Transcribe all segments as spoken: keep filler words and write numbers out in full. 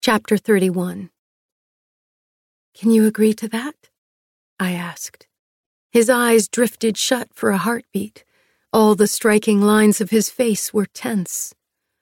Chapter thirty-one. "Can you agree to that?" I asked. His eyes drifted shut for a heartbeat. All the striking lines of his face were tense.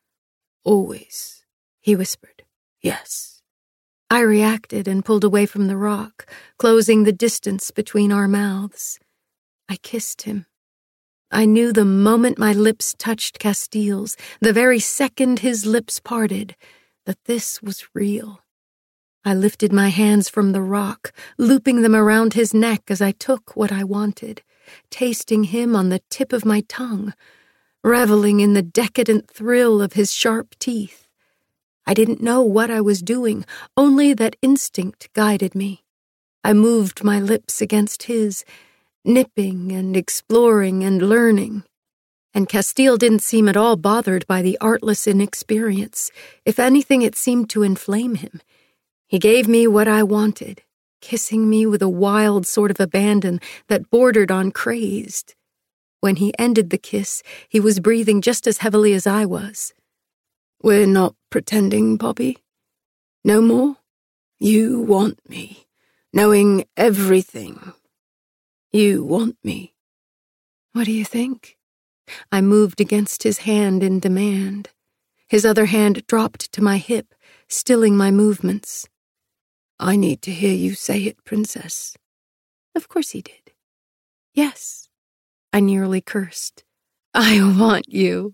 "Always," he whispered. "Yes." I reacted and pulled away from the rock, closing the distance between our mouths. I kissed him. I knew the moment my lips touched Castile's, the very second his lips parted, that this was real. I lifted my hands from the rock, looping them around his neck as I took what I wanted, tasting him on the tip of my tongue, reveling in the decadent thrill of his sharp teeth. I didn't know what I was doing, only that instinct guided me. I moved my lips against his, nipping and exploring and learning. And Castile didn't seem at all bothered by the artless inexperience. If anything, it seemed to inflame him. He gave me what I wanted, kissing me with a wild sort of abandon that bordered on crazed. When he ended the kiss, he was breathing just as heavily as I was. "We're not pretending, Bobby. No more? You want me, knowing everything. You want me." "What do you think?" I moved against his hand in demand. His other hand dropped to my hip, stilling my movements. "I need to hear you say it, Princess." Of course he did. "Yes," I nearly cursed. "I want you."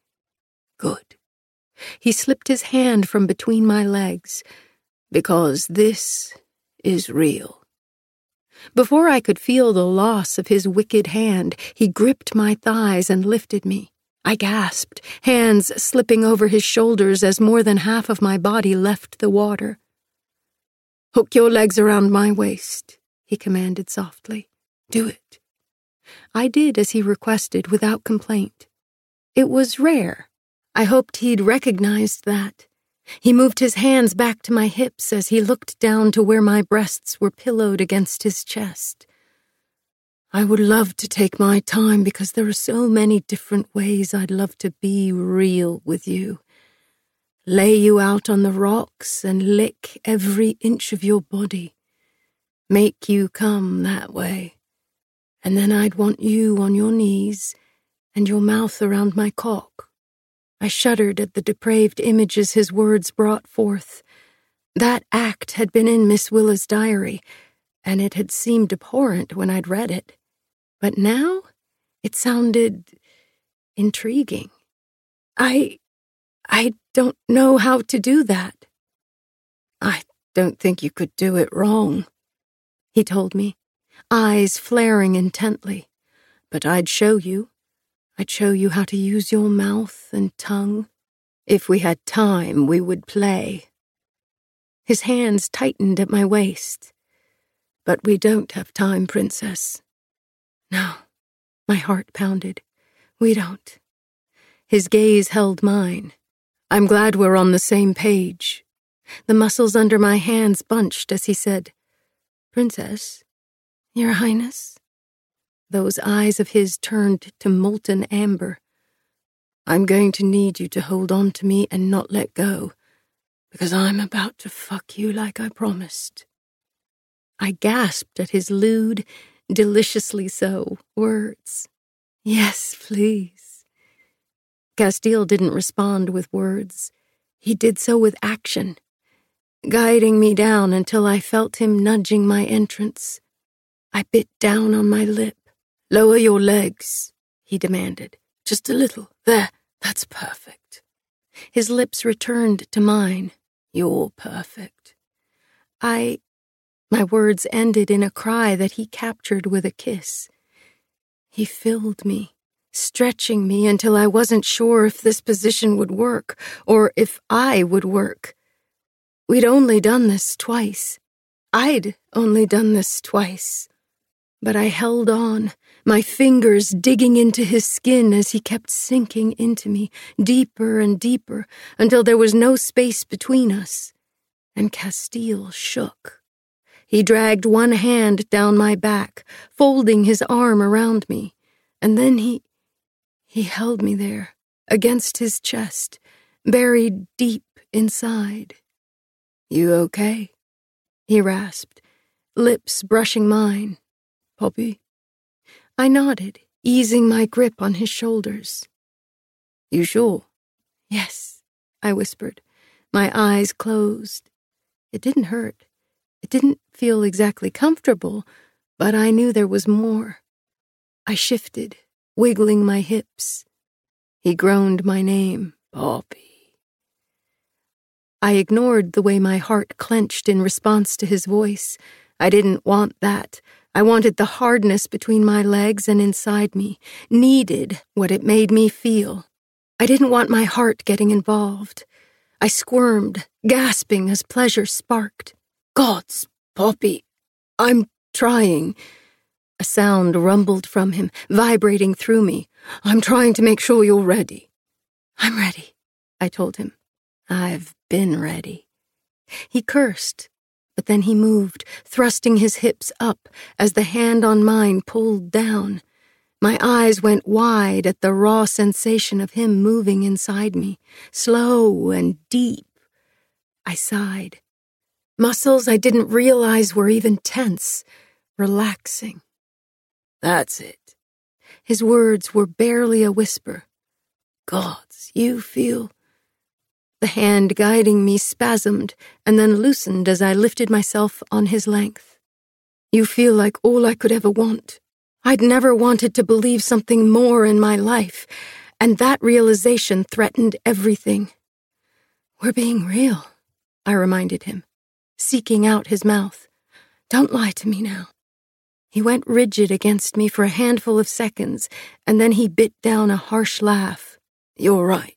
"Good." He slipped his hand from between my legs. "Because this is real." Before I could feel the loss of his wicked hand, he gripped my thighs and lifted me. I gasped, hands slipping over his shoulders as more than half of my body left the water. "Hook your legs around my waist," he commanded softly. "Do it." I did as he requested without complaint. It was rare. I hoped he'd recognized that. He moved his hands back to my hips as he looked down to where my breasts were pillowed against his chest. "I would love to take my time because there are so many different ways I'd love to be real with you. Lay you out on the rocks and lick every inch of your body. Make you come that way. And then I'd want you on your knees and your mouth around my cock." I shuddered at the depraved images his words brought forth. That act had been in Miss Willa's diary, and it had seemed abhorrent when I'd read it. But now it sounded intriguing. I... I don't know how to do that. "I don't think you could do it wrong," he told me, eyes flaring intently. "But I'd show you. I'd show you how to use your mouth and tongue. If we had time, we would play." His hands tightened at my waist. "But we don't have time, Princess." "No," my heart pounded. "We don't." His gaze held mine. "I'm glad we're on the same page." The muscles under my hands bunched as he said, "Princess, Your Highness?" Those eyes of his turned to molten amber. "I'm going to need you to hold on to me and not let go, because I'm about to fuck you like I promised." I gasped at his lewd, deliciously so, words. "Yes, please." Castile didn't respond with words. He did so with action, guiding me down until I felt him nudging my entrance. I bit down on my lip. "Lower your legs," he demanded. "Just a little. There, that's perfect." His lips returned to mine. "You're perfect." I... My words ended in a cry that he captured with a kiss. He filled me, stretching me until I wasn't sure if this position would work, or if I would work. We'd only done this twice. I'd only done this twice. But I held on, my fingers digging into his skin as he kept sinking into me, deeper and deeper, until there was no space between us. And Castile shook. He dragged one hand down my back, folding his arm around me, and then he... he held me there, against his chest, buried deep inside. You okay? He rasped, lips brushing mine. Poppy? I nodded, easing my grip on his shoulders. You sure? Yes, I whispered, my eyes closed. It didn't hurt. It didn't feel exactly comfortable, but I knew there was more. I shifted, wiggling my hips. He groaned my name, Poppy. I ignored the way my heart clenched in response to his voice. I didn't want that. I wanted the hardness between my legs and inside me, needed what it made me feel. I didn't want my heart getting involved. I squirmed, gasping as pleasure sparked. Gods, Poppy, I'm trying. A sound rumbled from him, vibrating through me. I'm trying to make sure you're ready. I'm ready, I told him. I've been ready. He cursed, but then he moved, thrusting his hips up as the hand on mine pulled down. My eyes went wide at the raw sensation of him moving inside me, slow and deep. I sighed. Muscles I didn't realize were even tense, relaxing. That's it. His words were barely a whisper. Gods, you feel... The hand guiding me spasmed and then loosened as I lifted myself on his length. You feel like all I could ever want. I'd never wanted to believe something more in my life, and that realization threatened everything. We're being real, I reminded him, seeking out his mouth. Don't lie to me now. He went rigid against me for a handful of seconds, and then he bit down a harsh laugh. You're right.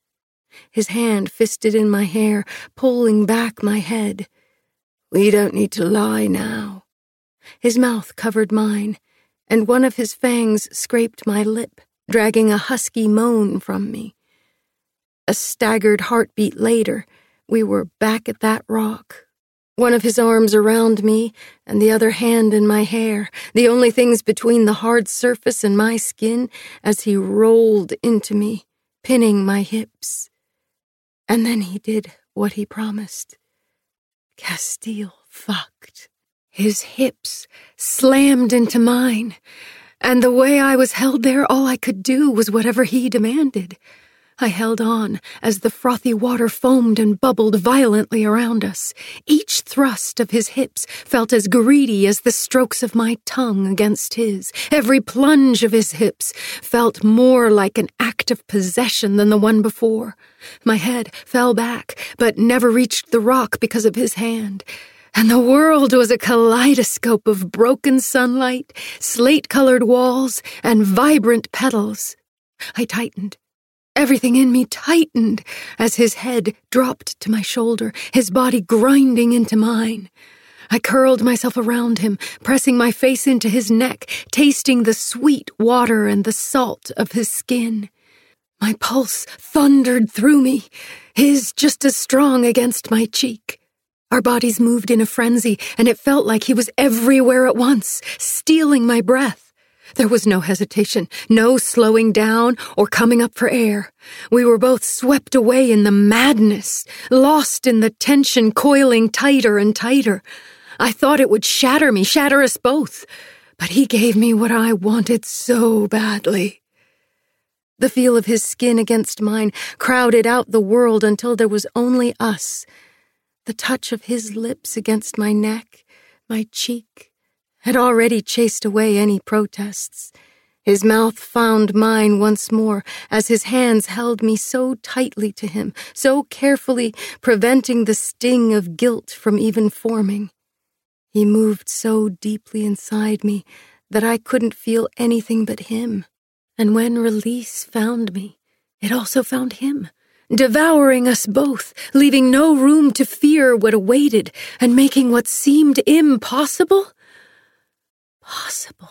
His hand fisted in my hair, pulling back my head. We don't need to lie now. His mouth covered mine, and one of his fangs scraped my lip, dragging a husky moan from me. A staggered heartbeat later, we were back at that rock. One of his arms around me, and the other hand in my hair, the only things between the hard surface and my skin as he rolled into me, pinning my hips. And then he did what he promised. Castile fucked. His hips slammed into mine, and the way I was held there, all I could do was whatever he demanded. I held on as the frothy water foamed and bubbled violently around us. Each thrust of his hips felt as greedy as the strokes of my tongue against his. Every plunge of his hips felt more like an act of possession than the one before. My head fell back, but never reached the rock because of his hand. And the world was a kaleidoscope of broken sunlight, slate-colored walls, and vibrant petals. I tightened. Everything in me tightened as his head dropped to my shoulder, his body grinding into mine. I curled myself around him, pressing my face into his neck, tasting the sweet water and the salt of his skin. My pulse thundered through me, his just as strong against my cheek. Our bodies moved in a frenzy, and it felt like he was everywhere at once, stealing my breath. There was no hesitation, no slowing down or coming up for air. We were both swept away in the madness, lost in the tension coiling tighter and tighter. I thought it would shatter me, shatter us both, but he gave me what I wanted so badly. The feel of his skin against mine crowded out the world until there was only us. The touch of his lips against my neck, my cheek, had already chased away any protests. His mouth found mine once more as his hands held me so tightly to him, so carefully preventing the sting of guilt from even forming. He moved so deeply inside me that I couldn't feel anything but him. And when release found me, it also found him, devouring us both, leaving no room to fear what awaited and making what seemed impossible possible.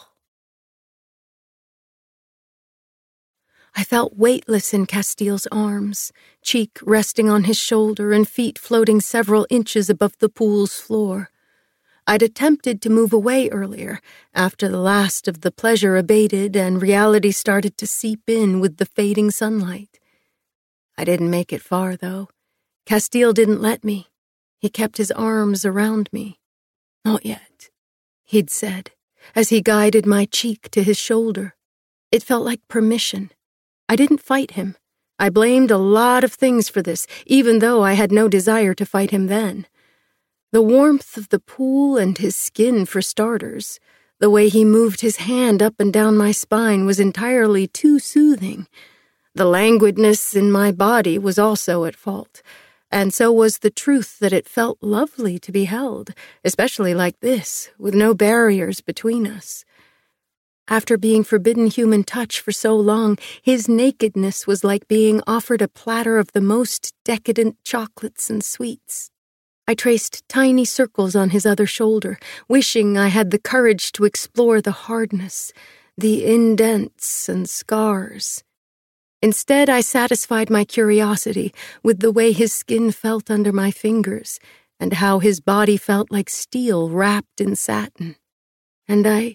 I felt weightless in Castile's arms, cheek resting on his shoulder and feet floating several inches above the pool's floor. I'd attempted to move away earlier, after the last of the pleasure abated and reality started to seep in with the fading sunlight. I didn't make it far, though. Castile didn't let me. He kept his arms around me. "Not yet," he'd said, as he guided my cheek to his shoulder. It felt like permission. I didn't fight him. I blamed a lot of things for this, even though I had no desire to fight him then. The warmth of the pool and his skin, for starters. The way he moved his hand up and down my spine was entirely too soothing. The languidness in my body was also at fault, and so was the truth that it felt lovely to be held, especially like this, with no barriers between us. After being forbidden human touch for so long, his nakedness was like being offered a platter of the most decadent chocolates and sweets. I traced tiny circles on his other shoulder, wishing I had the courage to explore the hardness, the indents and scars. Instead, I satisfied my curiosity with the way his skin felt under my fingers and how his body felt like steel wrapped in satin. And I,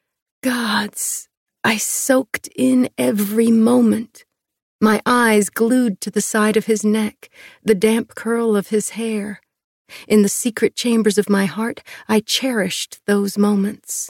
gods, I soaked in every moment. My eyes glued to the side of his neck, the damp curl of his hair. In the secret chambers of my heart, I cherished those moments.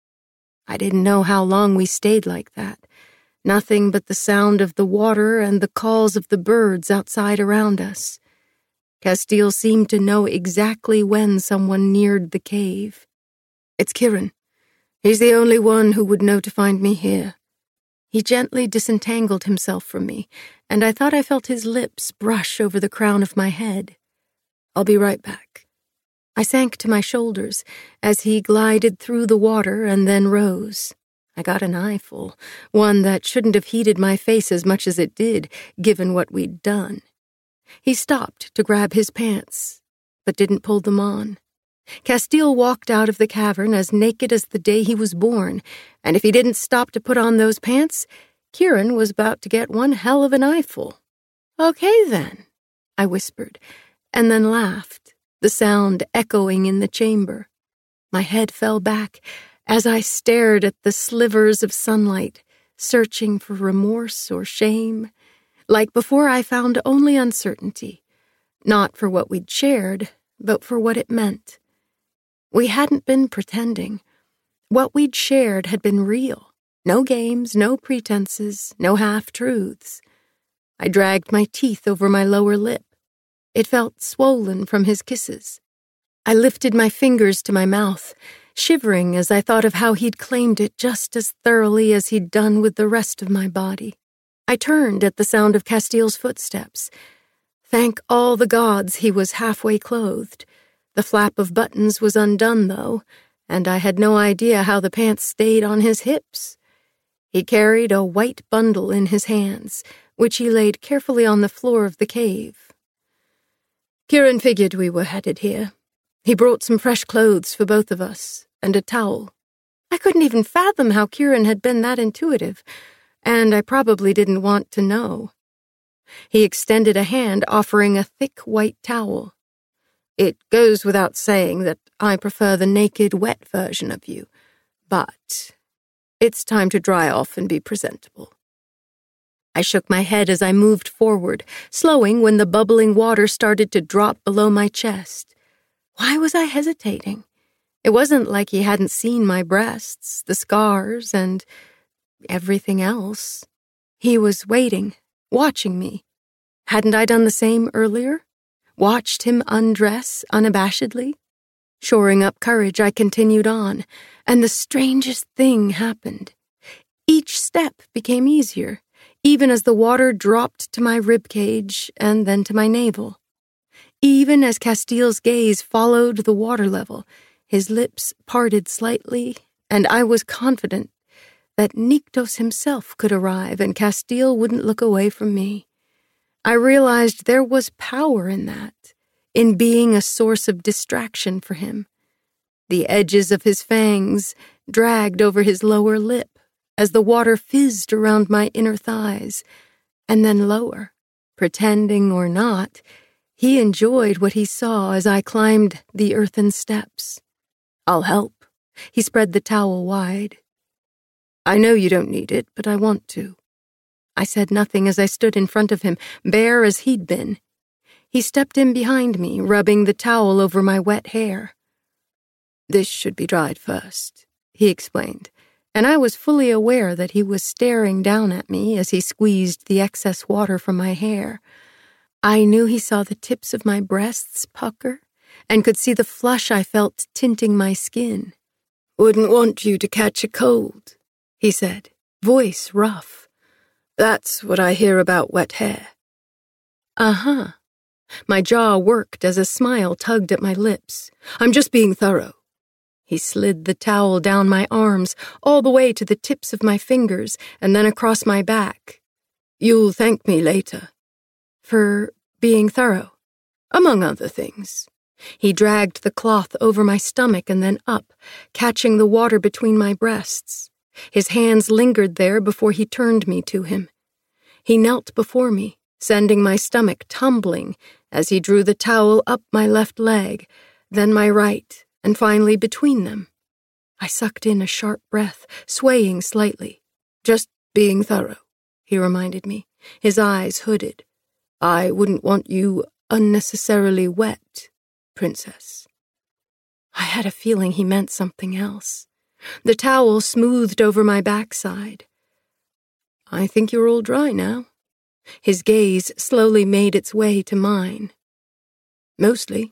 I didn't know how long we stayed like that. Nothing but the sound of the water and the calls of the birds outside around us. Castile seemed to know exactly when someone neared the cave. "It's Kieran. He's the only one who would know to find me here." He gently disentangled himself from me, and I thought I felt his lips brush over the crown of my head. "I'll be right back." I sank to my shoulders as he glided through the water and then rose. I got an eyeful, one that shouldn't have heated my face as much as it did, given what we'd done. He stopped to grab his pants, but didn't pull them on. Castile walked out of the cavern as naked as the day he was born, and if he didn't stop to put on those pants, Kieran was about to get one hell of an eyeful. "Okay, then," I whispered, and then laughed, the sound echoing in the chamber. My head fell back as I stared at the slivers of sunlight, searching for remorse or shame. Like before, I found only uncertainty, not for what we'd shared, but for what it meant. We hadn't been pretending. What we'd shared had been real. No games, no pretenses, no half-truths. I dragged my teeth over my lower lip. It felt swollen from his kisses. I lifted my fingers to my mouth, shivering as I thought of how he'd claimed it just as thoroughly as he'd done with the rest of my body. I turned at the sound of Castile's footsteps. Thank all the gods he was halfway clothed. The flap of buttons was undone, though, and I had no idea how the pants stayed on his hips. He carried a white bundle in his hands, which he laid carefully on the floor of the cave. Kieran figured we were headed here. He brought some fresh clothes for both of us, and a towel. I couldn't even fathom how Kieran had been that intuitive, and I probably didn't want to know. He extended a hand, offering a thick white towel. "It goes without saying that I prefer the naked, wet version of you, but it's time to dry off and be presentable." I shook my head as I moved forward, slowing when the bubbling water started to drop below my chest. Why was I hesitating? It wasn't like he hadn't seen my breasts, the scars, and everything else. He was waiting, watching me. Hadn't I done the same earlier? Watched him undress unabashedly? Shoring up courage, I continued on, and the strangest thing happened. Each step became easier, even as the water dropped to my ribcage and then to my navel. Even as Castile's gaze followed the water level, his lips parted slightly, and I was confident that Nyktos himself could arrive and Castile wouldn't look away from me. I realized there was power in that, in being a source of distraction for him. The edges of his fangs dragged over his lower lip as the water fizzed around my inner thighs, and then lower. Pretending or not, he enjoyed what he saw as I climbed the earthen steps. "I'll help." He spread the towel wide. "I know you don't need it, but I want to." I said nothing as I stood in front of him, bare as he'd been. He stepped in behind me, rubbing the towel over my wet hair. "This should be dried first," he explained, and I was fully aware that he was staring down at me as he squeezed the excess water from my hair. I knew he saw the tips of my breasts pucker and could see the flush I felt tinting my skin. "Wouldn't want you to catch a cold," he said, voice rough. "That's what I hear about wet hair." Uh-huh. My jaw worked as a smile tugged at my lips. "I'm just being thorough." He slid the towel down my arms, all the way to the tips of my fingers, and then across my back. "You'll thank me later." For being thorough? Among other things. He dragged the cloth over my stomach and then up, catching the water between my breasts. His hands lingered there before he turned me to him. He knelt before me, sending my stomach tumbling as he drew the towel up my left leg, then my right, and finally between them. I sucked in a sharp breath, swaying slightly. "Just being thorough," he reminded me, his eyes hooded. "I wouldn't want you unnecessarily wet, Princess." I had a feeling he meant something else. The towel smoothed over my backside. "I think you're all dry now." His gaze slowly made its way to mine. "Mostly."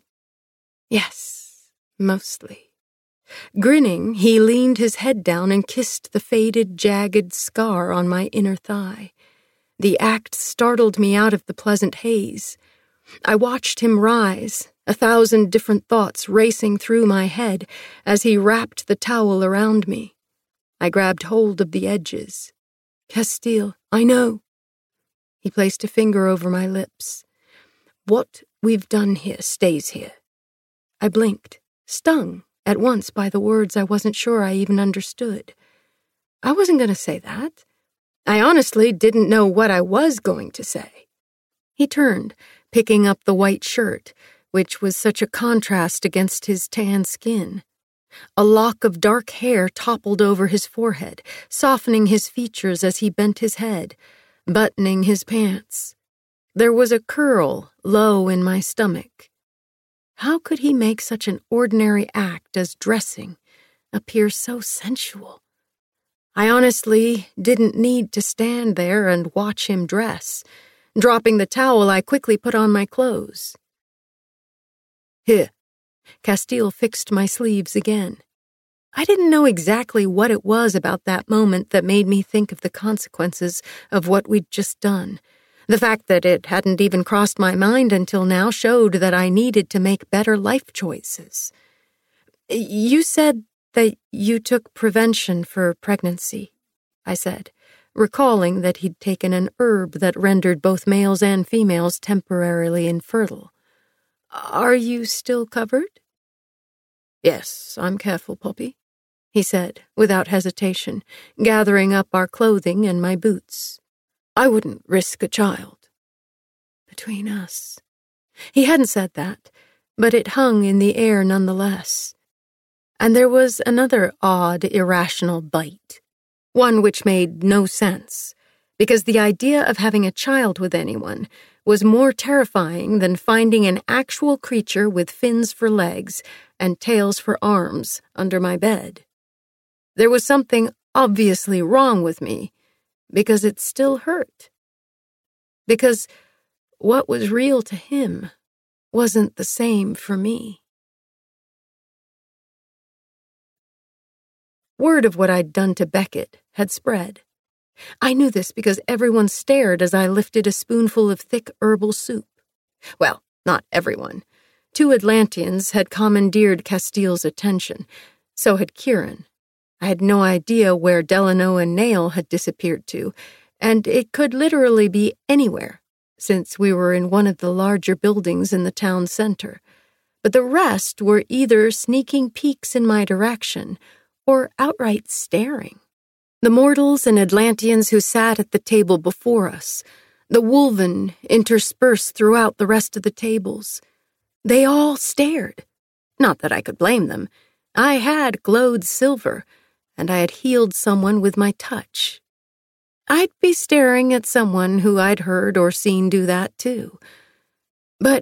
"Yes, mostly." Grinning, he leaned his head down and kissed the faded, jagged scar on my inner thigh. The act startled me out of the pleasant haze. I watched him rise, a thousand different thoughts racing through my head as he wrapped the towel around me. I grabbed hold of the edges. "Castile, I know." He placed a finger over my lips. "What we've done here stays here." I blinked, stung at once by the words I wasn't sure I even understood. I wasn't going to say that. I honestly didn't know what I was going to say. He turned, picking up the white shirt, which was such a contrast against his tan skin. A lock of dark hair toppled over his forehead, softening his features as he bent his head, buttoning his pants. There was a curl low in my stomach. How could he make such an ordinary act as dressing appear so sensual? I honestly didn't need to stand there and watch him dress. Dropping the towel, I quickly put on my clothes. "Here." Castile fixed my sleeves again. I didn't know exactly what it was about that moment that made me think of the consequences of what we'd just done. The fact that it hadn't even crossed my mind until now showed that I needed to make better life choices. "You said that you took prevention for pregnancy," I said, recalling that he'd taken an herb that rendered both males and females temporarily infertile. "Are you still covered?" "Yes, I'm careful, Poppy," he said, without hesitation, gathering up our clothing and my boots. "I wouldn't risk a child." Between us. He hadn't said that, but it hung in the air nonetheless. And there was another odd, irrational bite, one which made no sense, because the idea of having a child with anyone was more terrifying than finding an actual creature with fins for legs and tails for arms under my bed. There was something obviously wrong with me, because it still hurt. Because what was real to him wasn't the same for me. Word of what I'd done to Beckett had spread. I knew this because everyone stared as I lifted a spoonful of thick herbal soup. Well, not everyone. Two Atlanteans had commandeered Castile's attention. So had Kieran. I had no idea where Delano and Nail had disappeared to, and it could literally be anywhere, since we were in one of the larger buildings in the town center. But the rest were either sneaking peeks in my direction or outright staring. The mortals and Atlanteans who sat at the table before us, the Wolven interspersed throughout the rest of the tables. They all stared. Not that I could blame them. I had glowed silver, and I had healed someone with my touch. I'd be staring at someone who I'd heard or seen do that too. But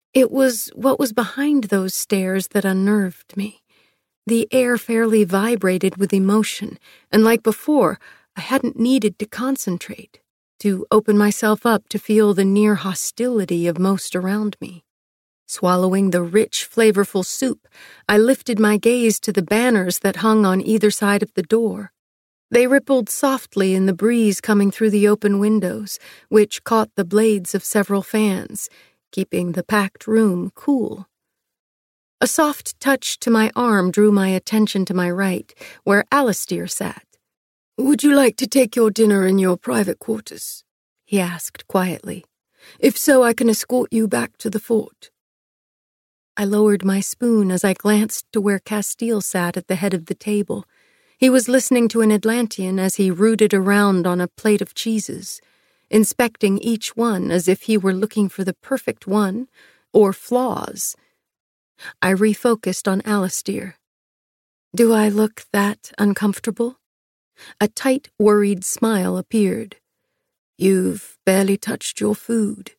It was what was behind those stares that unnerved me. The air fairly vibrated with emotion, and like before, I hadn't needed to concentrate, to open myself up to feel the near hostility of most around me. Swallowing the rich, flavorful soup, I lifted my gaze to the banners that hung on either side of the door. They rippled softly in the breeze coming through the open windows, which caught the blades of several fans, keeping the packed room cool. A soft touch to my arm drew my attention to my right, where Alistair sat. "Would you like to take your dinner in your private quarters?" he asked quietly. "If so, I can escort you back to the fort." I lowered my spoon as I glanced to where Castile sat at the head of the table. He was listening to an Atlantean as he rooted around on a plate of cheeses, inspecting each one as if he were looking for the perfect one, or flaws. I refocused on Alistair. Do I look that uncomfortable? A tight, worried smile appeared. "You've barely touched your food."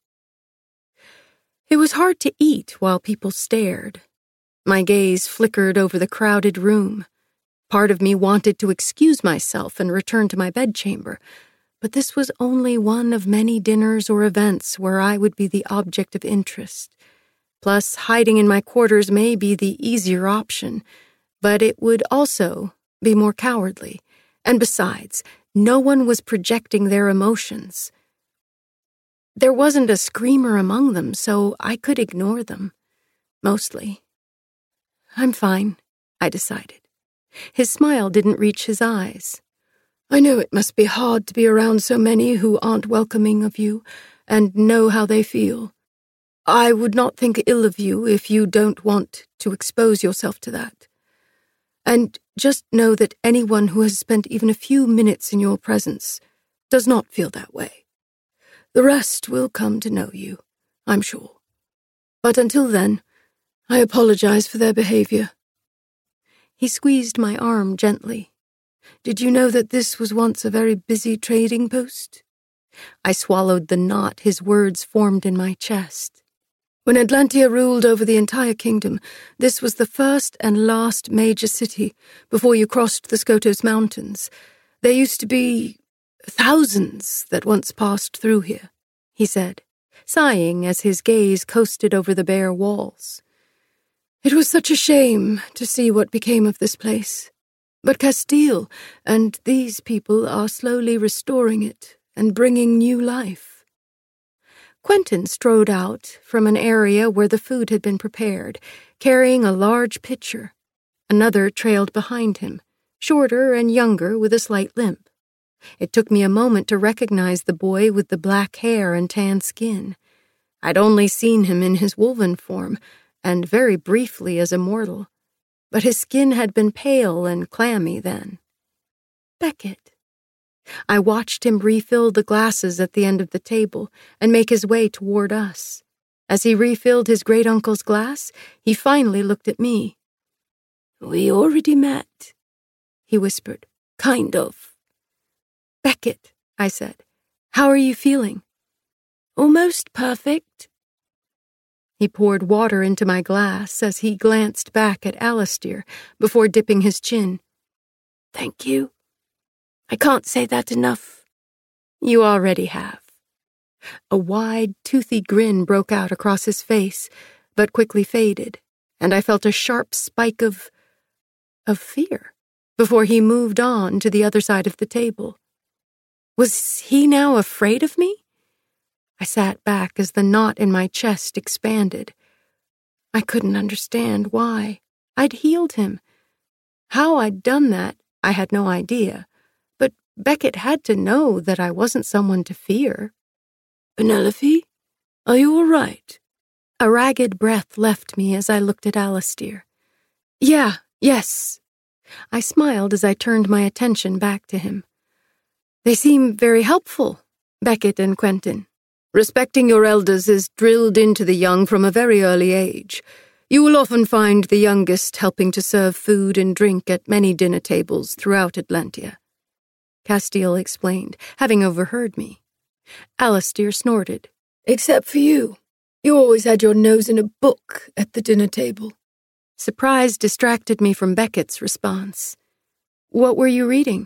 It was hard to eat while people stared. My gaze flickered over the crowded room. Part of me wanted to excuse myself and return to my bedchamber, but this was only one of many dinners or events where I would be the object of interest. Plus, hiding in my quarters may be the easier option, but it would also be more cowardly. And besides, no one was projecting their emotions. There wasn't a screamer among them, so I could ignore them. Mostly. I'm fine, I decided. His smile didn't reach his eyes. "I know it must be hard to be around so many who aren't welcoming of you and know how they feel. I would not think ill of you if you don't want to expose yourself to that. And just know that anyone who has spent even a few minutes in your presence does not feel that way. The rest will come to know you, I'm sure. But until then, I apologize for their behavior." He squeezed my arm gently. "Did you know that this was once a very busy trading post?" I swallowed the knot his words formed in my chest. "When Atlantia ruled over the entire kingdom, this was the first and last major city before you crossed the Skotos Mountains. There used to be thousands that once passed through here," he said, sighing as his gaze coasted over the bare walls. "It was such a shame to see what became of this place. But Castile and these people are slowly restoring it and bringing new life." Quentin strode out from an area where the food had been prepared, carrying a large pitcher. Another trailed behind him, shorter and younger with a slight limp. It took me a moment to recognize the boy with the black hair and tan skin. I'd only seen him in his wolven form, and very briefly as a mortal, but his skin had been pale and clammy then. Beckett. I watched him refill the glasses at the end of the table and make his way toward us. As he refilled his great-uncle's glass, he finally looked at me. "We already met," he whispered. "Kind of." "Beckett," I said, "how are you feeling?" "Almost perfect." He poured water into my glass as he glanced back at Alistair before dipping his chin. "Thank you. I can't say that enough." "You already have." A wide, toothy grin broke out across his face, but quickly faded, and I felt a sharp spike of... of fear before he moved on to the other side of the table. Was he now afraid of me? I sat back as the knot in my chest expanded. I couldn't understand why. I'd healed him. How I'd done that, I had no idea. But Beckett had to know that I wasn't someone to fear. "Penelope, are you all right?" A ragged breath left me as I looked at Alistair. "Yeah, yes." I smiled as I turned my attention back to him. "They seem very helpful, Beckett and Quentin. Respecting your elders is drilled into the young from a very early age. You will often find the youngest helping to serve food and drink at many dinner tables throughout Atlantia," Castile explained, having overheard me. Alistair snorted. "Except for you. You always had your nose in a book at the dinner table. Surprise distracted me from Beckett's response. What were you reading?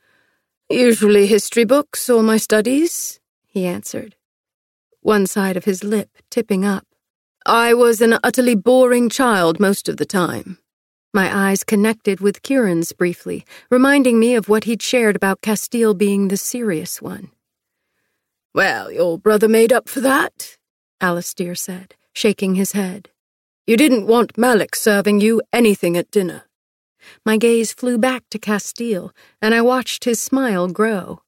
Usually history books or my studies, he answered, one side of his lip tipping up. I was an utterly boring child most of the time. My eyes connected with Kieran's briefly, reminding me of what he'd shared about Castile being the serious one. Well, your brother made up for that, Alistair said, shaking his head. You didn't want Malik serving you anything at dinner. My gaze flew back to Castile, and I watched his smile grow.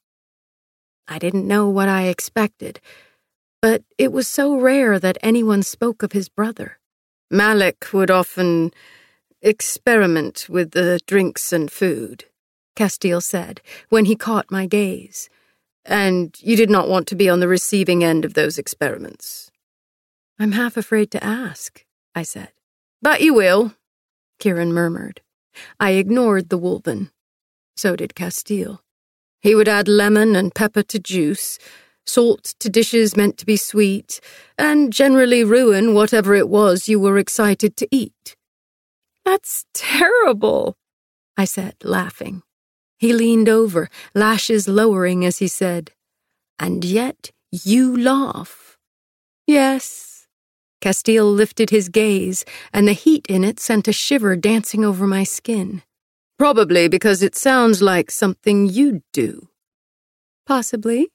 I didn't know what I expected, but it was so rare that anyone spoke of his brother. Malik would often experiment with the drinks and food, Castile said, when he caught my gaze, and you did not want to be on the receiving end of those experiments. I'm half afraid to ask, I said. But you will, Kieran murmured. I ignored the Wolven. So did Castile. He would add lemon and pepper to juice, salt to dishes meant to be sweet, and generally ruin whatever it was you were excited to eat. That's terrible, I said, laughing. He leaned over, lashes lowering as he said, And yet you laugh. Yes. Castile lifted his gaze, and the heat in it sent a shiver dancing over my skin. Probably because it sounds like something you'd do. Possibly.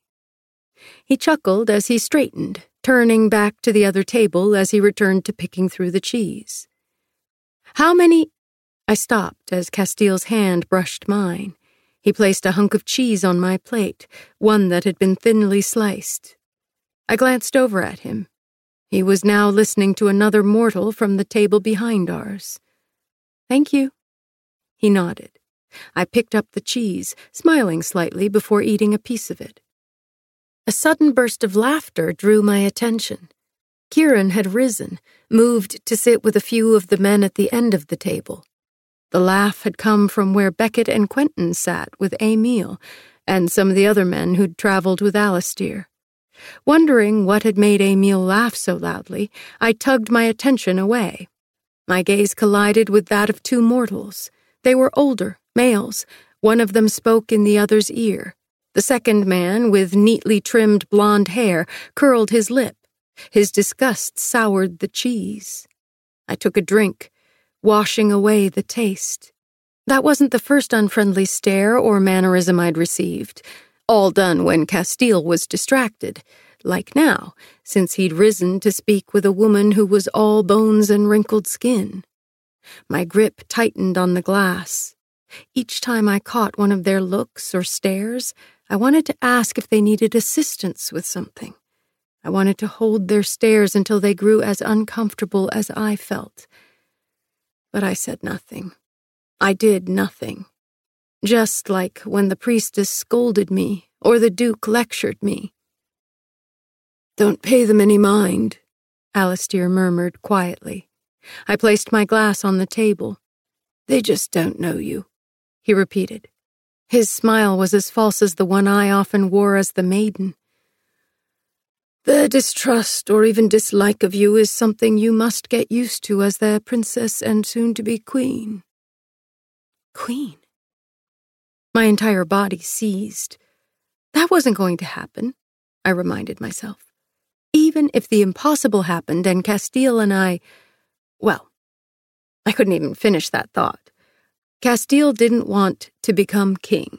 He chuckled as he straightened, turning back to the other table as he returned to picking through the cheese. How many... I stopped as Castile's hand brushed mine. He placed a hunk of cheese on my plate, one that had been thinly sliced. I glanced over at him. He was now listening to another mortal from the table behind ours. Thank you. He nodded. I picked up the cheese, smiling slightly before eating a piece of it. A sudden burst of laughter drew my attention. Kieran had risen, moved to sit with a few of the men at the end of the table. The laugh had come from where Beckett and Quentin sat with Emil and some of the other men who'd traveled with Alistair. Wondering what had made Emil laugh so loudly, I tugged my attention away. My gaze collided with that of two mortals. They were older, males. One of them spoke in the other's ear. The second man, with neatly trimmed blonde hair, curled his lip. His disgust soured the cheese. I took a drink, washing away the taste. That wasn't the first unfriendly stare or mannerism I'd received. All done when Castile was distracted, like now, since he'd risen to speak with a woman who was all bones and wrinkled skin. My grip tightened on the glass. Each time I caught one of their looks or stares, I wanted to ask if they needed assistance with something. I wanted to hold their stares until they grew as uncomfortable as I felt. But I said nothing. I did nothing. Just like when the priestess scolded me or the Duke lectured me. Don't pay them any mind, Alistair murmured quietly. I placed my glass on the table. They just don't know you, he repeated. His smile was as false as the one I often wore as the maiden. Their distrust or even dislike of you is something you must get used to as their princess and soon-to-be queen. Queen? My entire body seized. That wasn't going to happen, I reminded myself. Even if the impossible happened and Castile and I... Well, I couldn't even finish that thought. Castile didn't want to become king.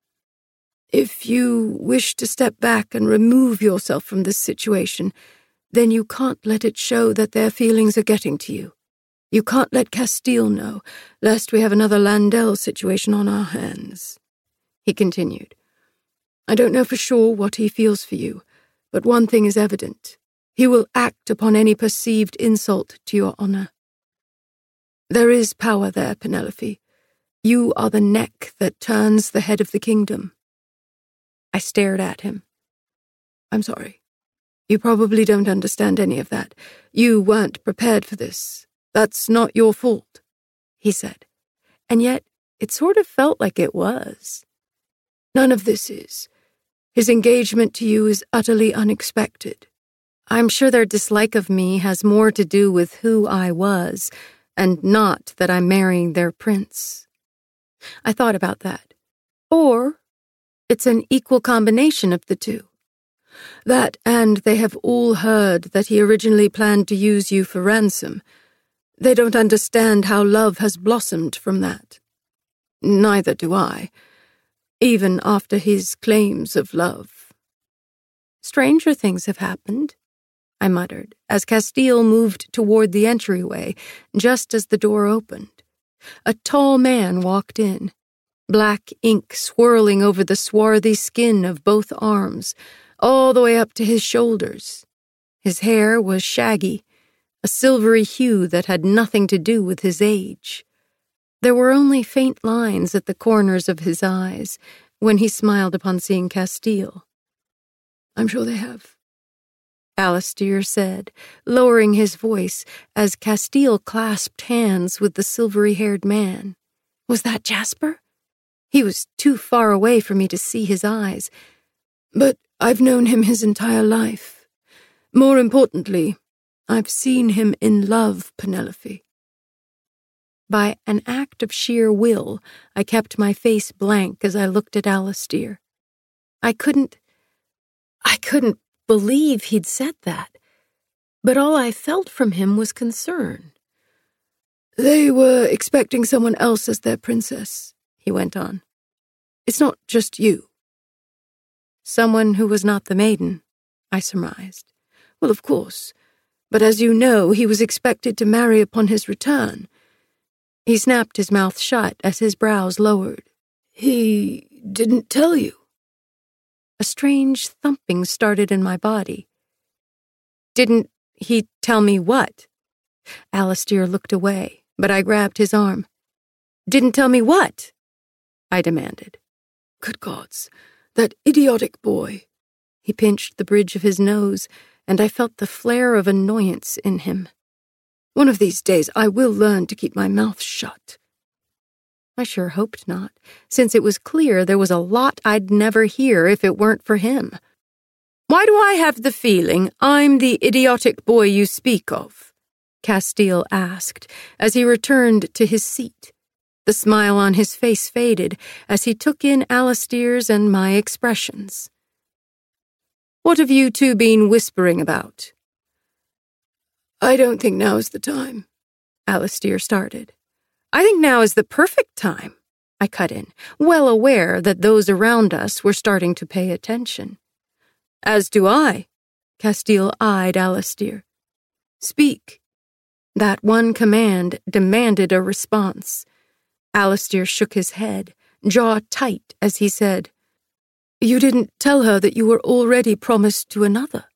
If you wish to step back and remove yourself from this situation, then you can't let it show that their feelings are getting to you. You can't let Castile know, lest we have another Landell situation on our hands. He continued. I don't know for sure what he feels for you, but one thing is evident. He will act upon any perceived insult to your honor. There is power there, Penelope. You are the neck that turns the head of the kingdom. I stared at him. I'm sorry. You probably don't understand any of that. You weren't prepared for this. That's not your fault, he said. And yet, it sort of felt like it was. None of this is. His engagement to you is utterly unexpected. I'm sure their dislike of me has more to do with who I was, and not that I'm marrying their prince. I thought about that. Or it's an equal combination of the two. That, and they have all heard that he originally planned to use you for ransom. They don't understand how love has blossomed from that. Neither do I, even after his claims of love. Stranger things have happened, I muttered, as Castile moved toward the entryway, just as the door opened. A tall man walked in, black ink swirling over the swarthy skin of both arms, all the way up to his shoulders. His hair was shaggy, a silvery hue that had nothing to do with his age. There were only faint lines at the corners of his eyes when he smiled upon seeing Castile. I'm sure they have, Alastair said, lowering his voice as Castile clasped hands with the silvery-haired man. Was that Jasper? He was too far away for me to see his eyes. But I've known him his entire life. More importantly, I've seen him in love, Penelope. By an act of sheer will, I kept my face blank as I looked at Alastair. I couldn't... I couldn't believe he'd said that, but all I felt from him was concern. They were expecting someone else as their princess, he went on. It's not just you. Someone who was not the maiden, I surmised. Well, of course, but as you know, he was expected to marry upon his return. He snapped his mouth shut as his brows lowered. He didn't tell you. A strange thumping started in my body. Didn't he tell me what? Alastair looked away, but I grabbed his arm. Didn't tell me what? I demanded. Good gods, that idiotic boy. He pinched the bridge of his nose, and I felt the flare of annoyance in him. One of these days I will learn to keep my mouth shut. I sure hoped not, since it was clear there was a lot I'd never hear if it weren't for him. Why do I have the feeling I'm the idiotic boy you speak of? Castile asked as he returned to his seat. The smile on his face faded as he took in Alastair's and my expressions. What have you two been whispering about? I don't think now is the time, Alastair started. I think now is the perfect time, I cut in, well aware that those around us were starting to pay attention. As do I, Castile eyed Alastair. Speak. That one command demanded a response. Alastair shook his head, jaw tight, as he said, You didn't tell her that you were already promised to another.